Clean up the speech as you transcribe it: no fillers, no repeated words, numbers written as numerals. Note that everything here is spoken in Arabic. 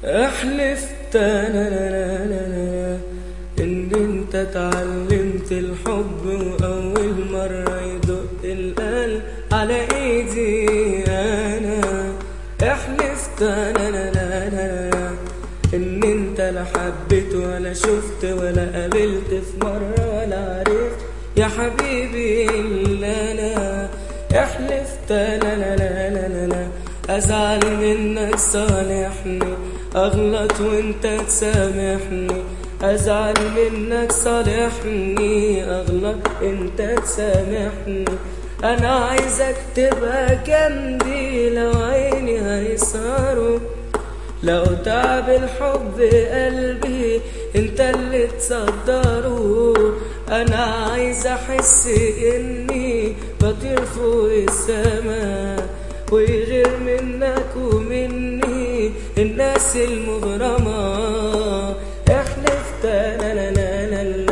احلفت انا ان انت اتعلمت الحب، واول مرة يدق القلب على ايدي انا. احلفت انا ان انت لا حبيت ولا شفت ولا قابلت في مرة ولا عرفت يا حبيبي الا انا. احلفت انا ازعل منك صالحني، اغلط وانت تسامحني. ازعل منك صالحني، اغلط انت تسامحني. انا عايزك تبقى جنبي لو عيني هيسهروا، لو تعب الحب قلبي انت اللي تصدره. انا عايز احس اني بطير فوق السما، ويغير منك ومني الناس المغرمة. احلفت انا